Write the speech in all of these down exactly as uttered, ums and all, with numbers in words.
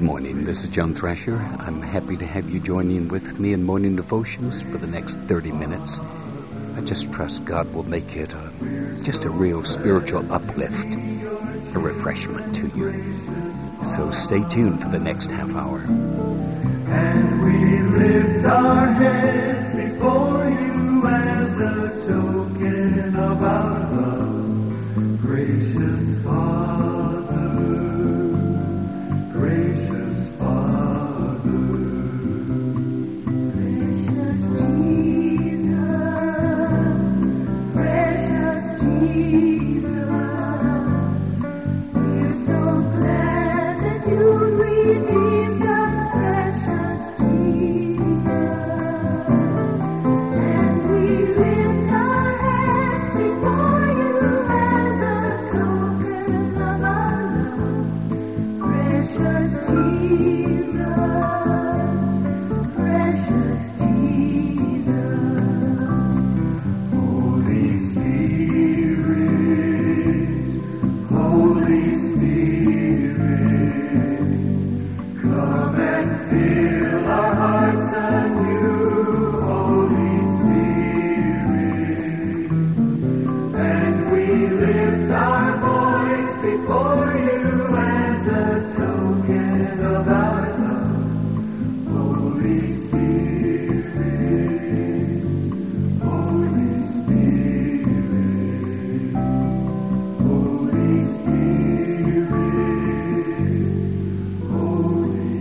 Good morning. This is John Thrasher. I'm happy to have you join in with me in morning devotions for the next thirty minutes. I just trust God will make it a, just a real spiritual uplift, a refreshment to you. So stay tuned for the next half hour. And we lift our heads before you as a token of our love, gracious Father, gracious Father, precious Jesus, precious Jesus, we're so glad that you redeemed us, precious Jesus, and we lift our hands before you as a token of our love, precious Jesus, precious Jesus. Holy Spirit, Holy Spirit, come and fill our hearts anew, Holy Spirit, and we lift our voice before you as a token of our love, Holy Spirit, Holy Spirit, Holy Spirit, Holy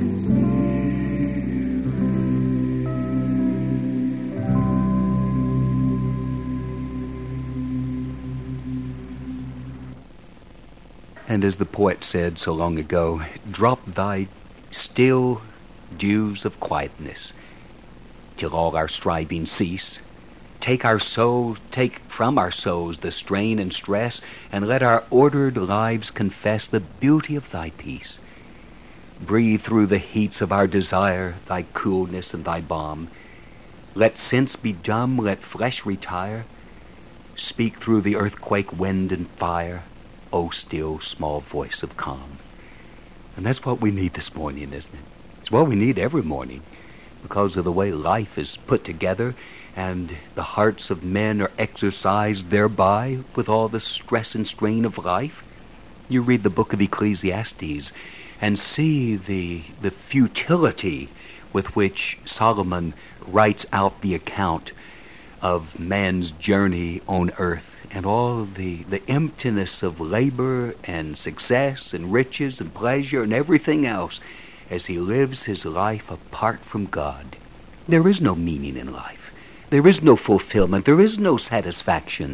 And as the poet said so long ago, drop thy still dews of quietness till all our striving cease. Take our souls, take from our souls the strain and stress, and let our ordered lives confess the beauty of thy peace. Breathe through the heats of our desire thy coolness and thy balm. Let sense be dumb, let flesh retire. Speak through the earthquake, wind, and fire, O still small voice of calm. And that's what we need this morning, isn't it? It's what we need every morning because of the way life is put together and the hearts of men are exercised thereby with all the stress and strain of life. You read the book of Ecclesiastes and see the, the futility with which Solomon writes out the account of man's journey on earth and all the, the emptiness of labor and success and riches and pleasure and everything else as he lives his life apart from God. There is no meaning in life. There is no fulfillment. There is no satisfaction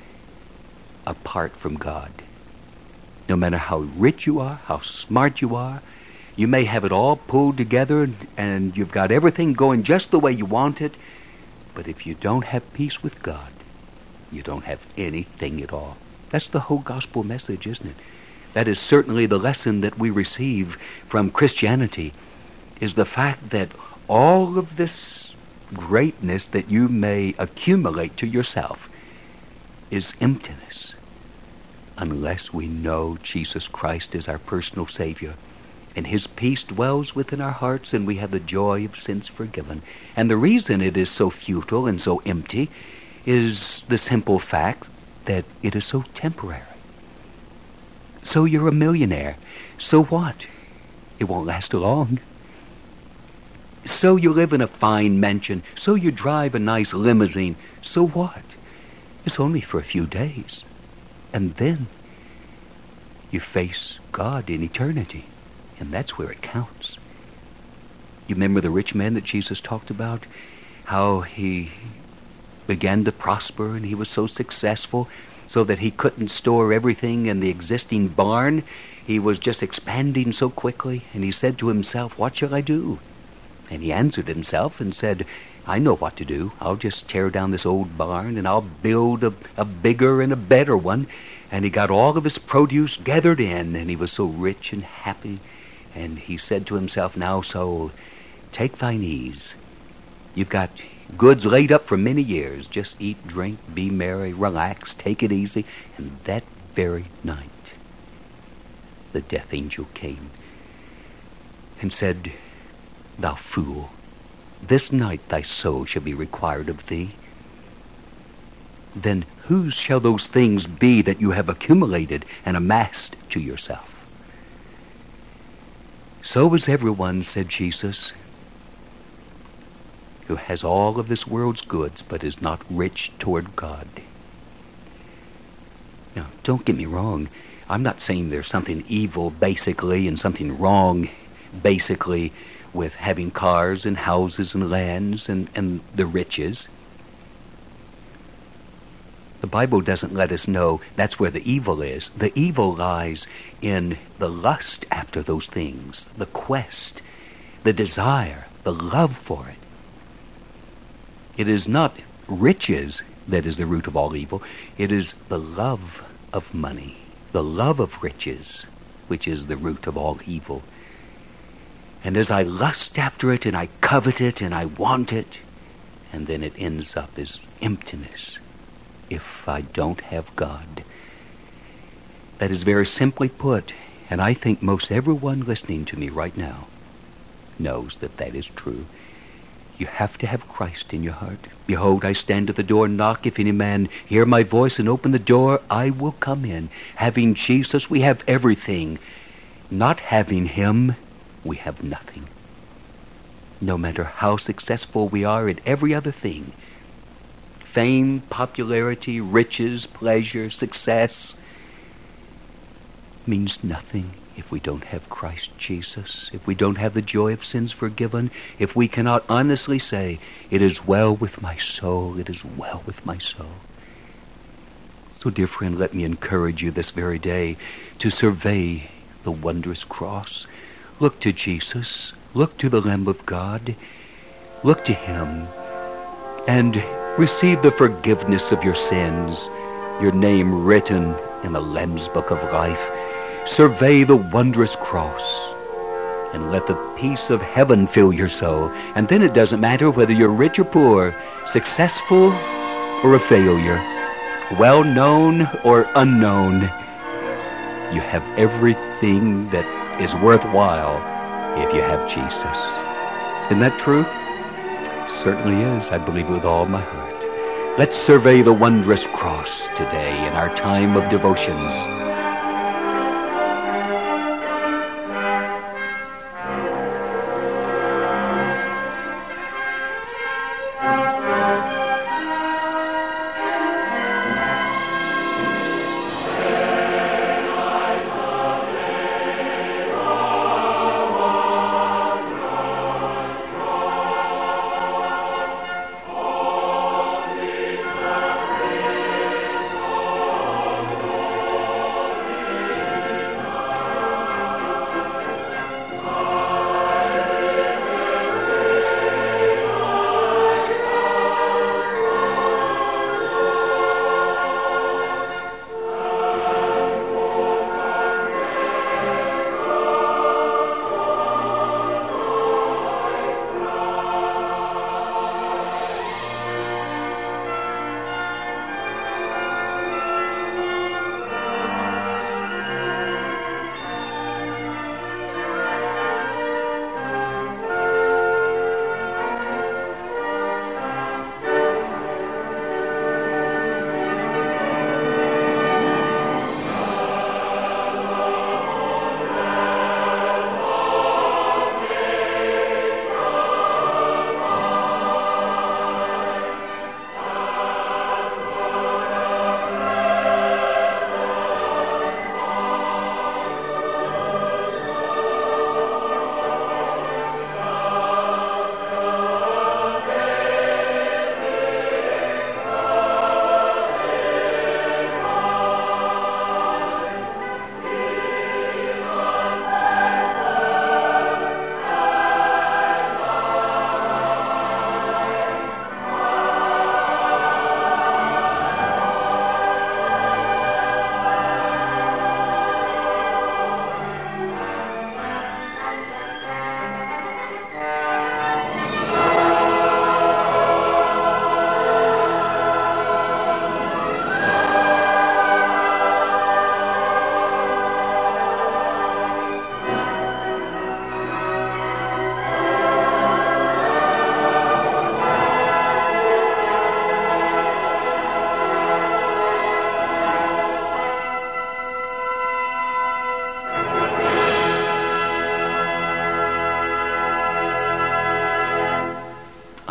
apart from God. No matter how rich you are, how smart you are, you may have it all pulled together and, and you've got everything going just the way you want it, but if you don't have peace with God, you don't have anything at all. That's the whole gospel message, isn't it? That is certainly the lesson that we receive from Christianity, is the fact that all of this greatness that you may accumulate to yourself is emptiness unless we know Jesus Christ is our personal Savior and his peace dwells within our hearts and we have the joy of sins forgiven. And the reason it is so futile and so empty is the simple fact that it is so temporary. So you're a millionaire. So what? It won't last long. So you live in a fine mansion. So you drive a nice limousine. So what? It's only for a few days. And then you face God in eternity. And that's where it counts. You remember the rich man that Jesus talked about? How he began to prosper and he was so successful so that he couldn't store everything in the existing barn. He was just expanding so quickly, and he said to himself, what shall I do? And he answered himself and said, I know what to do. I'll just tear down this old barn and I'll build a, a bigger and a better one. And he got all of his produce gathered in, and he was so rich and happy. And he said to himself, now, soul, take thine ease. You've got goods laid up for many years. Just eat, drink, be merry, relax, take it easy. And that very night, the death angel came. and said, Thou fool, this night thy soul shall be required of thee. Then whose shall those things be that you have accumulated and amassed to yourself? So is everyone, said Jesus, who has all of this world's goods but is not rich toward God. Now, don't get me wrong. I'm not saying there's something evil basically and something wrong basically with having cars and houses and lands and, and the riches. The Bible doesn't let us know that's where the evil is. The evil lies in the lust after those things, the quest, the desire, the love for it. It is not riches that is the root of all evil. It is the love of money, the love of riches, which is the root of all evil. And as I lust after it and I covet it and I want it, and then it ends up as emptiness if I don't have God. That is very simply put, and I think most everyone listening to me right now knows that that is true. You have to have Christ in your heart. Behold, I stand at the door and knock. If any man hear my voice and open the door, I will come in. Having Jesus, we have everything. Not having him, we have nothing. No matter how successful we are at every other thing, fame, popularity, riches, pleasure, success, means nothing if we don't have Christ Jesus, if we don't have the joy of sins forgiven, if we cannot honestly say, it is well with my soul, it is well with my soul. So, dear friend, let me encourage you this very day to survey the wondrous cross. Look to Jesus. Look to the Lamb of God. Look to him and receive the forgiveness of your sins, your name written in the Lamb's Book of Life. Survey the wondrous cross and let the peace of heaven fill your soul. And then it doesn't matter whether you're rich or poor, successful or a failure, well-known or unknown. You have everything that is worthwhile if you have Jesus. Isn't that true? Certainly is. I believe it with all my heart. Let's survey the wondrous cross today in our time of devotions.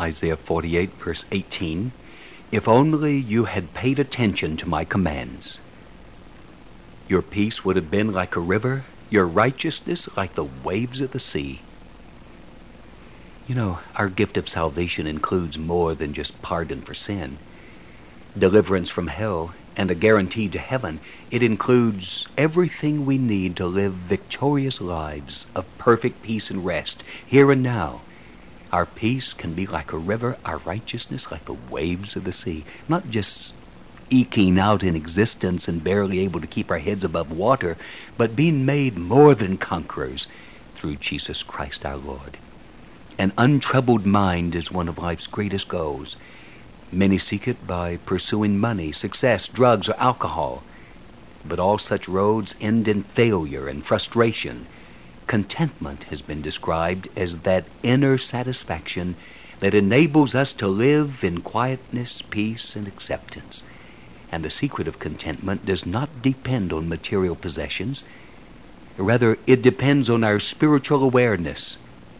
Isaiah forty-eight, verse eighteen, if only you had paid attention to my commands, your peace would have been like a river, your righteousness like the waves of the sea. You know, our gift of salvation includes more than just pardon for sin, deliverance from hell, and a guarantee to heaven. It includes everything we need to live victorious lives of perfect peace and rest, here and now. Our peace can be like a river, our righteousness like the waves of the sea. Not just eking out in existence and barely able to keep our heads above water, but being made more than conquerors through Jesus Christ our Lord. An untroubled mind is one of life's greatest goals. Many seek it by pursuing money, success, drugs, or alcohol. But all such roads end in failure and frustration. Contentment has been described as that inner satisfaction that enables us to live in quietness, peace, and acceptance. And the secret of contentment does not depend on material possessions. Rather, it depends on our spiritual awareness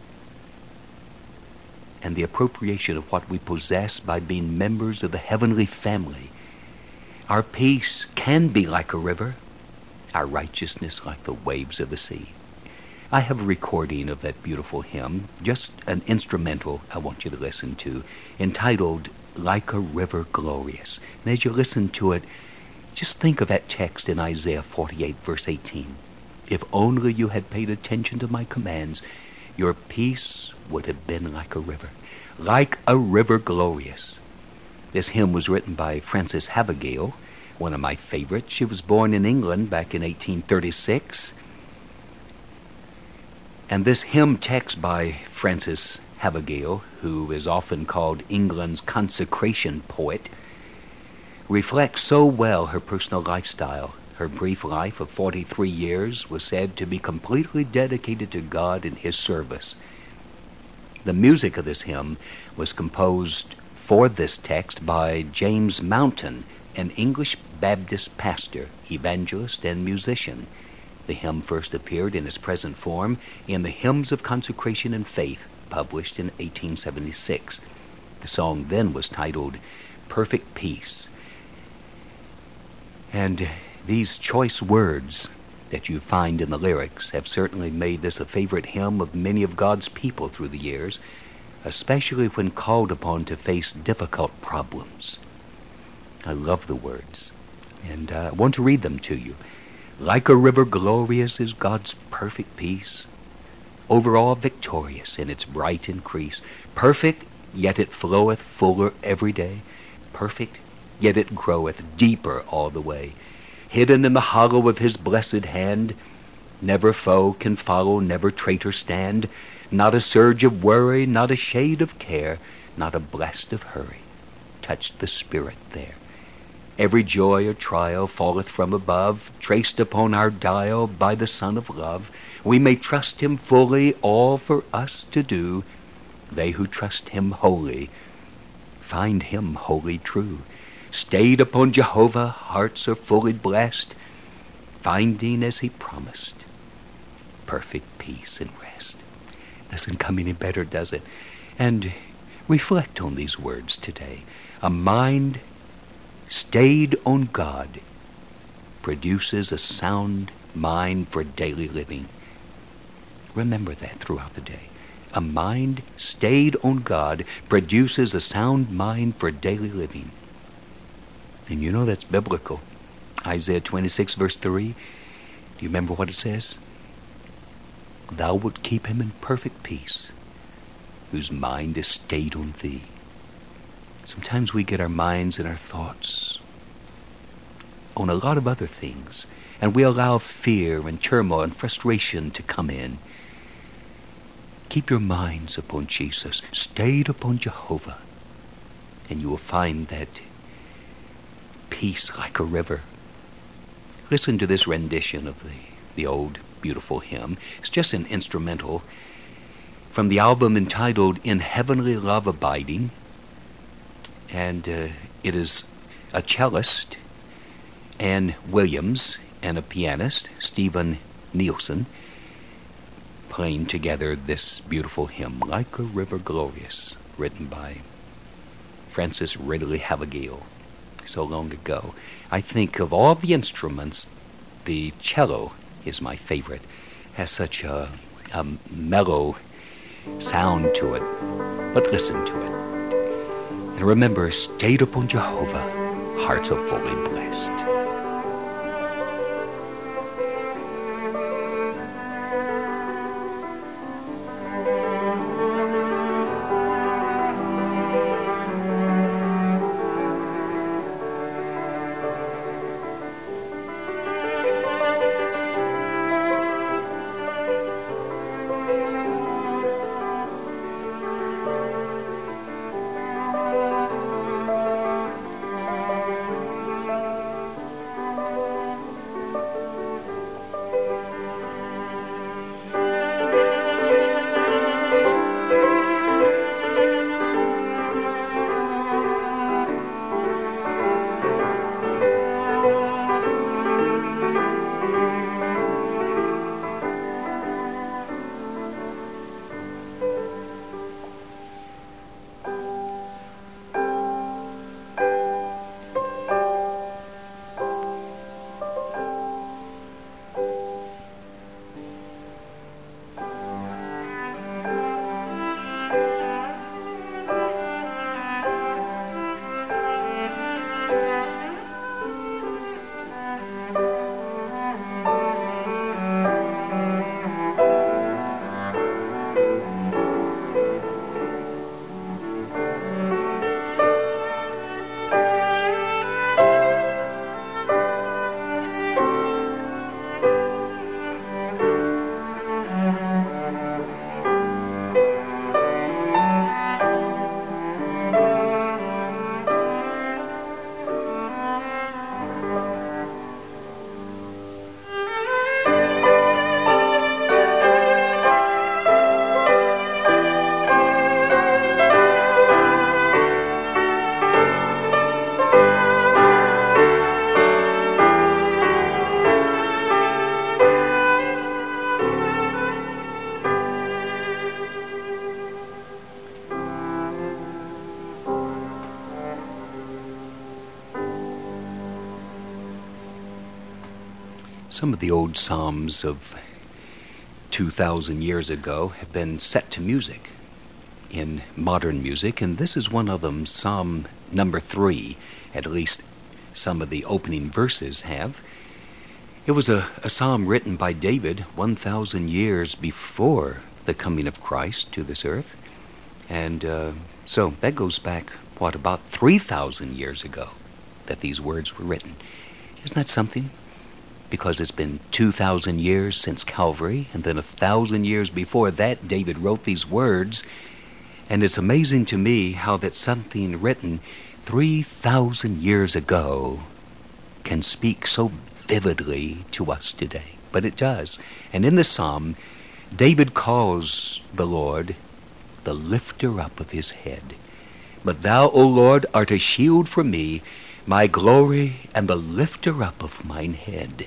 and the appropriation of what we possess by being members of the heavenly family. Our peace can be like a river, our righteousness like the waves of the sea. I have a recording of that beautiful hymn, just an instrumental I want you to listen to, entitled Like a River Glorious. And as you listen to it, just think of that text in Isaiah forty-eight, verse eighteen. If only you had paid attention to my commands, your peace would have been like a river. Like a river glorious. This hymn was written by Frances Havergal, one of my favorites. She was born in England back in eighteen thirty-six. And this hymn text by Frances Havergal, who is often called England's consecration poet, reflects so well her personal lifestyle. Her brief life of forty-three years was said to be completely dedicated to God and His service. The music of this hymn was composed for this text by James Mountain, an English Baptist pastor, evangelist, and musician. The hymn first appeared in its present form in the Hymns of Consecration and Faith, published in eighteen seventy-six. The song then was titled Perfect Peace. And these choice words that you find in the lyrics have certainly made this a favorite hymn of many of God's people through the years, especially when called upon to face difficult problems. I love the words, and uh, I want to read them to you. Like a river glorious is God's perfect peace, over all victorious in its bright increase. Perfect, yet it floweth fuller every day. Perfect, yet it groweth deeper all the way. Hidden in the hollow of His blessed hand, never foe can follow, never traitor stand. Not a surge of worry, not a shade of care, not a blast of hurry touched the spirit there. Every joy or trial falleth from above, traced upon our dial by the Son of Love. We may trust Him fully, all for us to do. They who trust Him wholly find Him wholly true. Stayed upon Jehovah, hearts are fully blessed, finding as He promised, perfect peace and rest. Doesn't come any better, does it? And reflect on these words today. A mind stayed on God produces a sound mind for daily living. Remember that throughout the day. A mind stayed on God produces a sound mind for daily living. And you know that's biblical. Isaiah twenty-six, verse three. Do you remember what it says? Thou wilt keep him in perfect peace, whose mind is stayed on thee. Sometimes we get our minds and our thoughts on a lot of other things, and we allow fear and turmoil and frustration to come in. Keep your minds upon Jesus, stayed upon Jehovah, and you will find that peace like a river. Listen to this rendition of the, the old beautiful hymn. It's just an instrumental from the album entitled In Heavenly Love Abiding. And uh, it is a cellist, Ann Williams, and a pianist, Stephen Nielsen, playing together this beautiful hymn, Like a River Glorious. written by Francis Ridley Havergal so long ago. I think of all the instruments, the cello is my favorite. Has such a, a mellow sound to it. But listen to it. And remember, stayed upon Jehovah, hearts are fully blessed. Some of the old psalms of two thousand years ago have been set to music in modern music, and this is one of them, Psalm number three. At least some of the opening verses have. It was a, a psalm written by David one thousand years before the coming of Christ to this earth. And uh, so that goes back, what, about three thousand years ago that these words were written. Isn't that something? Because it's been two thousand years since Calvary, and then a thousand years before that, David wrote these words. And it's amazing to me how that something written three thousand years ago can speak so vividly to us today. But it does. And in the psalm, David calls the Lord the lifter up of his head. But thou, O Lord, art a shield for me, my glory, and the lifter up of mine head.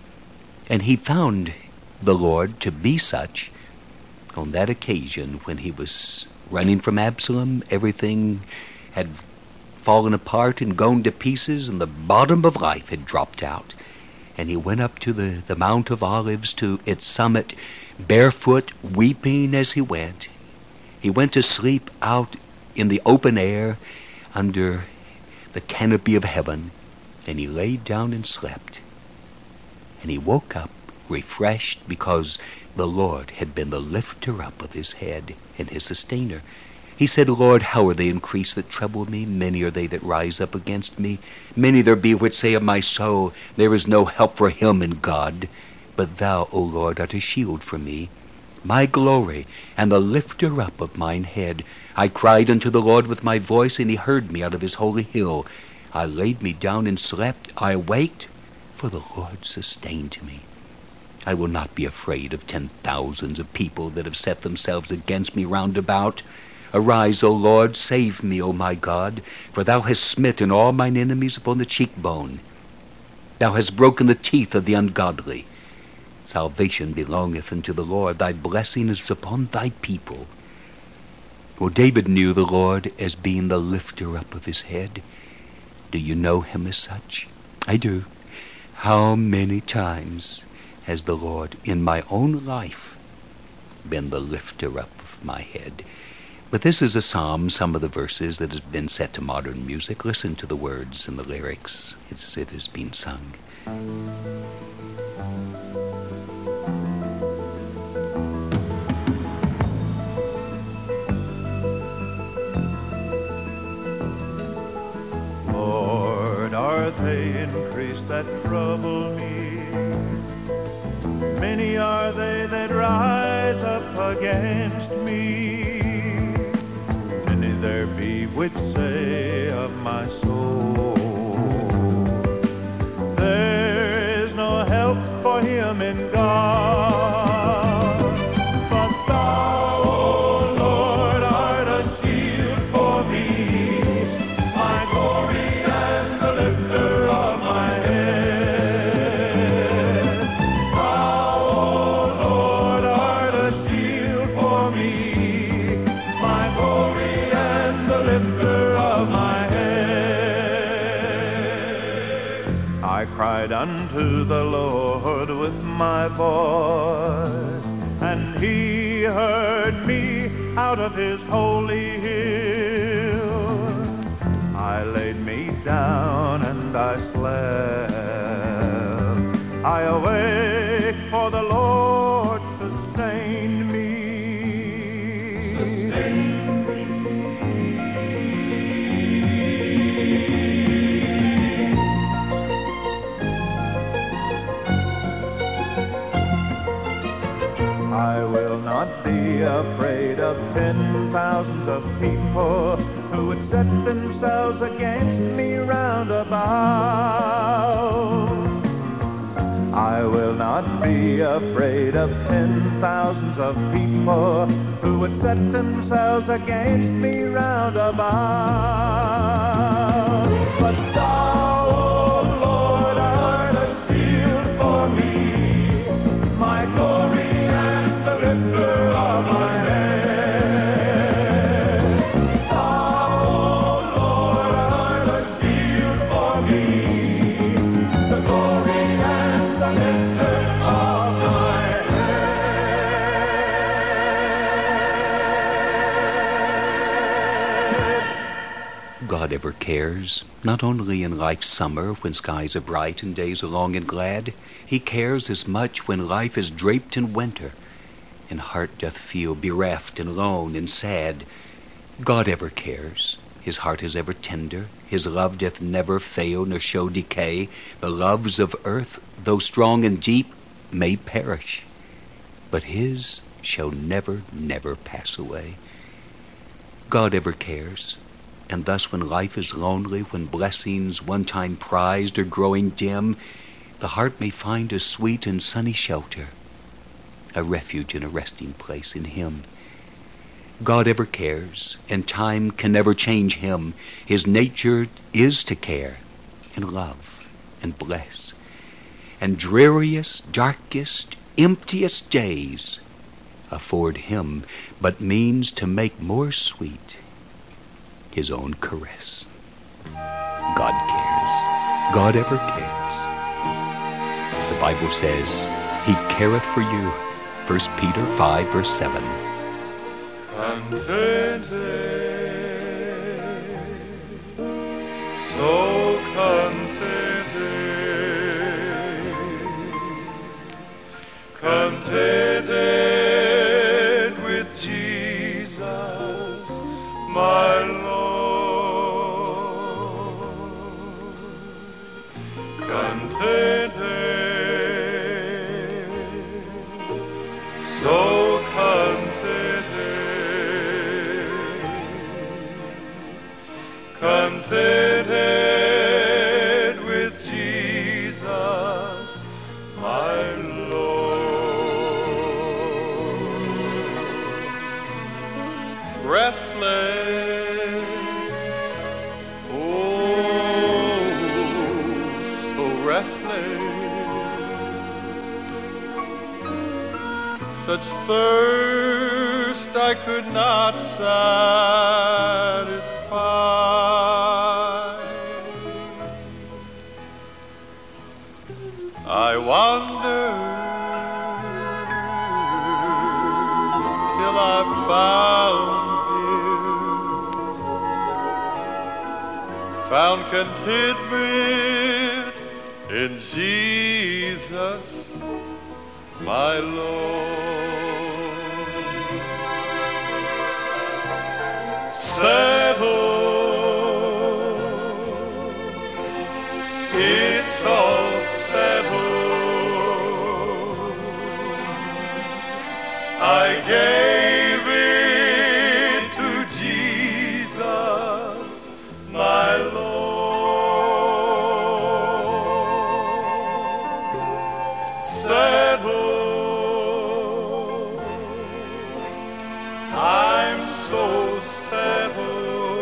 And he found the Lord to be such on that occasion when he was running from Absalom. Everything had fallen apart and gone to pieces, and the bottom of life had dropped out. And he went up to the, the Mount of Olives, to its summit, barefoot, weeping as he went. He went to sleep out in the open air under the canopy of heaven, and he laid down and slept. And he woke up refreshed because the Lord had been the lifter up of his head and his sustainer. He said, Lord, how are they increased that trouble me? Many are they that rise up against me. Many there be which say of my soul, there is no help for him in God. But thou, O Lord, art a shield for me, my glory, and the lifter up of mine head. I cried unto the Lord with my voice, and he heard me out of his holy hill. I laid me down and slept. I awaked, for the Lord sustained me. I will not be afraid of ten thousands of people that have set themselves against me round about. Arise, O Lord, save me, O my God, for thou hast smitten all mine enemies upon the cheekbone. Thou hast broken the teeth of the ungodly. Salvation belongeth unto the Lord. Thy blessing is upon thy people. Well, David knew the Lord as being the lifter up of his head. Do you know him as such? I do. How many times has the Lord in my own life been the lifter up of my head? But this is a psalm, some of the verses that has been set to modern music. Listen to the words and the lyrics as it has been sung. Lord, are they increased that trouble me? Many are they that rise up against me. Many there be which say of my soul, there is no help for him in God. But thou, O Lord, art a shield for me, my glory and the lifter of my head. Thou, O Lord, art a shield for me, my glory and the lifter of my head. I cried unto the Lord with my voice, and he heard me out of his holy hill. I laid me down and I slept. I awake, for the Lord sustained me. Sustained me. I will not be afraid of ten thousands of people who would set themselves against me round about. I will not be afraid of ten thousands of people who would set themselves against me round about. But thou, O Lord, art a shield for me, my glory and the lifter of my head. Thou, O Lord, art a shield for me, the glory and the lifter of my head. God ever cares, not only in life's summer when skies are bright and days are long and glad. He cares as much when life is draped in winter and heart doth feel bereft and lone and sad. God ever cares. His heart is ever tender. His love doth never fail nor show decay. The loves of earth, though strong and deep, may perish, but his shall never, never pass away. God ever cares. And thus when life is lonely, when blessings one time prized are growing dim, the heart may find a sweet and sunny shelter, a refuge and a resting place in him. God ever cares, and time can never change him. His nature is to care and love and bless. And dreariest, darkest, emptiest days afford him but means to make more sweet his own caress. God cares. God ever cares. The Bible says he careth for you. First Peter five, verse seven. Contented, so contented, contented with Jesus, my Lord. Contented, so contented, contented with Jesus, my Lord. Restless, oh, so restless, such thirst thirst I could not satisfy. I wandered till I found Him, found contentment in Jesus, my Lord. Settled, it's all settled. I gave it to Jesus, my Lord. Settled, I'm so settled.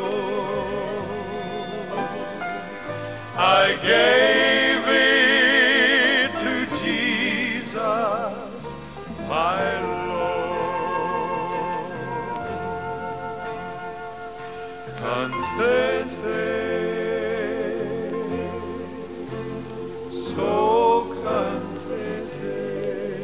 I gave it to Jesus, my Lord. Contented, so contented,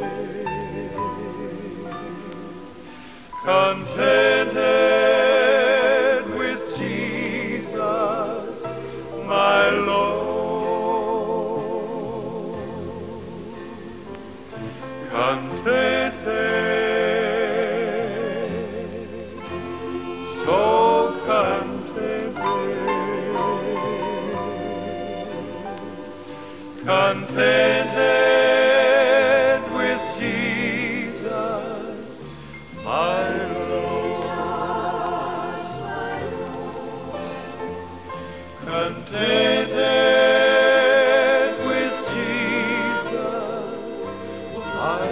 contented with Jesus, my Lord. Contented, so contented, contented with Jesus, my Lord. Contented with Jesus, my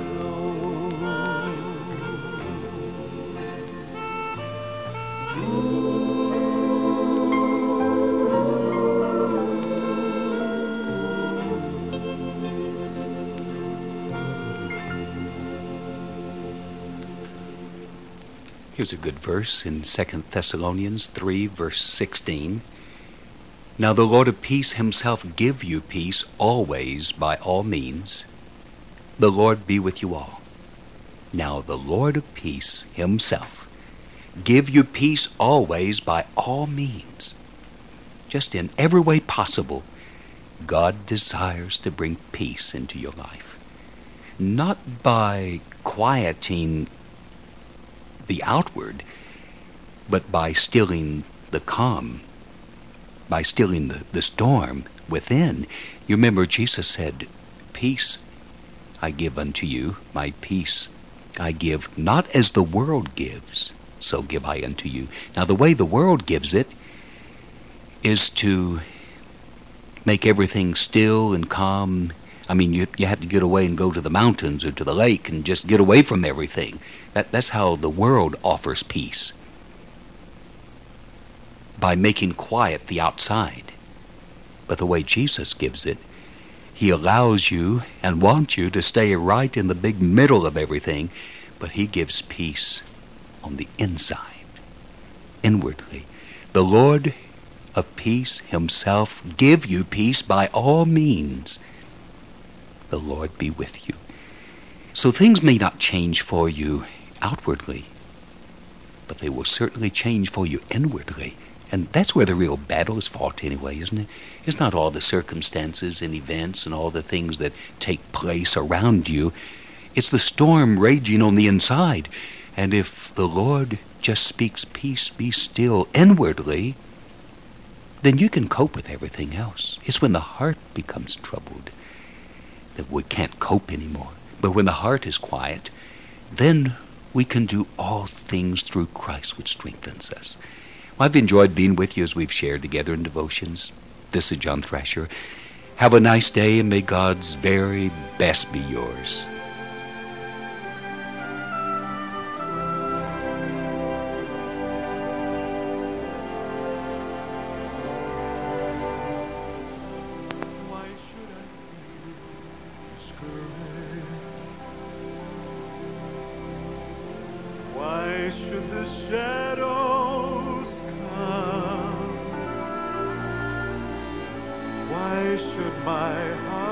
Here's a good verse in Second Thessalonians three, verse sixteen. Now the Lord of peace himself give you peace always by all means. The Lord be with you all. Now the Lord of peace himself give you peace always by all means. Just in every way possible, God desires to bring peace into your life. Not by quieting the outward, but by stilling the calm, by stilling the, the storm within. You remember Jesus said, peace I give unto you, my peace I give, not as the world gives, so give I unto you. Now the way the world gives it is to make everything still and calm. I mean, you you have to get away and go to the mountains or to the lake and just get away from everything. That that's how the world offers peace. By making quiet the outside. But the way Jesus gives it, he allows you and wants you to stay right in the big middle of everything, but he gives peace on the inside, inwardly. The Lord of peace himself give you peace by all means. The Lord be with you. So things may not change for you outwardly, but they will certainly change for you inwardly. And that's where the real battle is fought anyway, isn't it? It's not all the circumstances and events and all the things that take place around you. It's the storm raging on the inside. And if the Lord just speaks peace, be still inwardly, then you can cope with everything else. It's when the heart becomes troubled that we can't cope anymore. But when the heart is quiet, then we can do all things through Christ which strengthens us. Well, I've enjoyed being with you as we've shared together in devotions. This is John Thrasher. Have a nice day, and may God's very best be yours. Why should I feel discouraged? Why should my heart